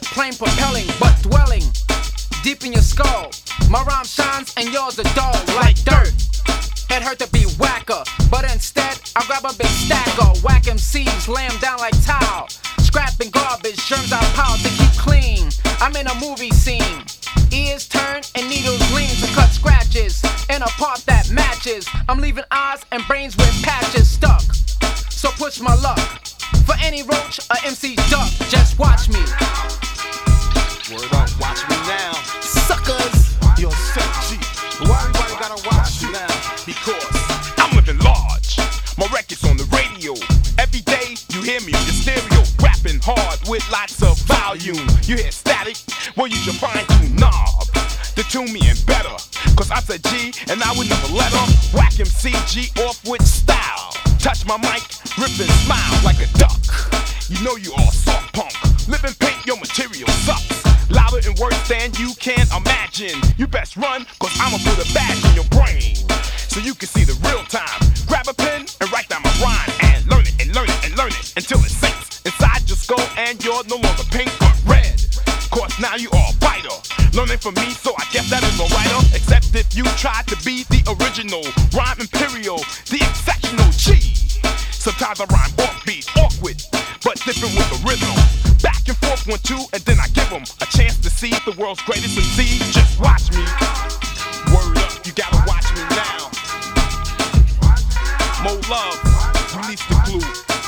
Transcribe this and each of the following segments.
plane propelling, but dwelling deep in your skull. My rhyme shines and yours are dull like dirt. It hurt to be whacker, but instead I grab a big stacker. Whack MCs, lay 'em down like tile. Scrapping garbage, germs I pile to keep clean. I'm in a movie scene. Ears turn and needles lean to cut scratches in a part that matches. I'm leaving eyes and brains with patches stuck. So push my luck. For any roach or MC duck, just watch me. Word up, watch me now. Suckers. Yo, Seth G. Why everybody gotta watch you now? Because I'm living large. My record's on the radio. Every day you hear me on your stereo. Rapping hard with lots of volume. You hear static? Well, you should find you knob to tune me in better. Cause I'm a G and I would never let her whack MCG off with style. Touch my mic, rip and smile like a duck. You know you all soft punk. Live and paint, your material sucks. Louder and worse than you can imagine. You best run, cause I'ma put a badge in your brain so you can see the real time. Grab a pen and write down my rhyme and learn it and learn it and learn it until it sinks inside your skull and you're no longer pink but red. Cause now you all biter. Learning from me, so I guess that is no writer. Except if you tried to be the original rhyme imperial, the exceptional G. Sometimes I rhyme offbeat, awkward, but different with the rhythm. Back and forth 1, 2, and then I give them a chance to see the world's greatest MC. Just watch me. Word up, you gotta watch me now. More love, release the glue.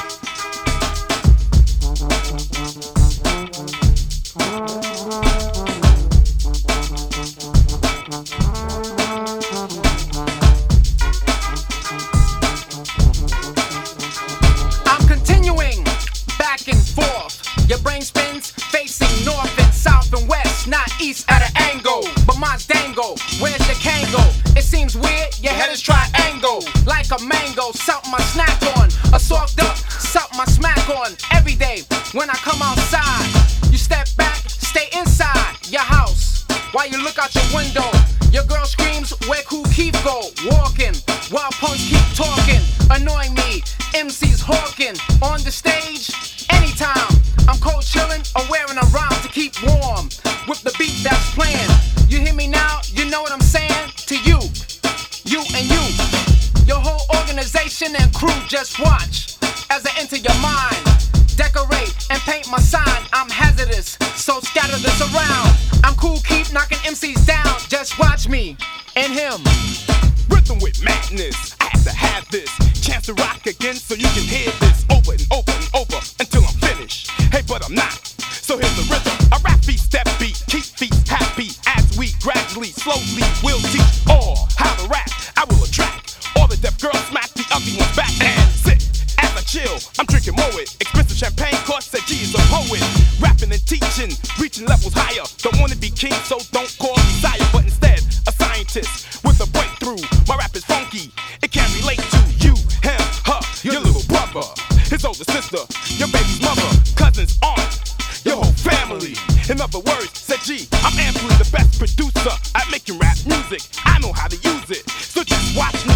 I'm continuing back and forth. Your brain spins facing north and south and west, not east at an angle. But mine's dango. Where's your Kango? It seems weird, your head is triangle. Like a mango, something I snack on. A soft up, something I smack on. Every day when I come outside, you step back, stay inside your house. While you look out your window, your girl screams, where Kool Keith go? Walking, while punks keep talking. Annoying me, MC's hawking. On the stage, anytime. I'm cold chillin' or wearing a rhyme to keep warm. With the beat that's playing. You hear me now, you know what I'm saying? To you and you. Your whole organization and crew, just watch as I enter your mind. Decorate and paint my sign. I'm hazardous, so scatter this around. I'm cool, keep knocking MCs down. Just watch me and him. Rhythm with madness. I have to have this chance to rock again so you can hear this over and over and over until I'm finished. Hey, but I'm not. So here's the rhythm. A rap beat, step beat, keep feet happy as we gradually, slowly will teach all how to rap. I will attract all the deaf girls, smack the ugly ones back and sit as I chill. I'm drinking Moet, expensive champagne, cause said G is a poet. Rapping and teaching, reaching levels higher. Don't wanna be king, so don't call me sire, but instead a scientist with a breakthrough. My rap is funky, it can relate to you, him, her, your little brother, his older sister, your baby's mother, cousins, aunt, your whole family. In other words, said G, I'm amply the best producer at making rap music. I know how to use it, so just watch me.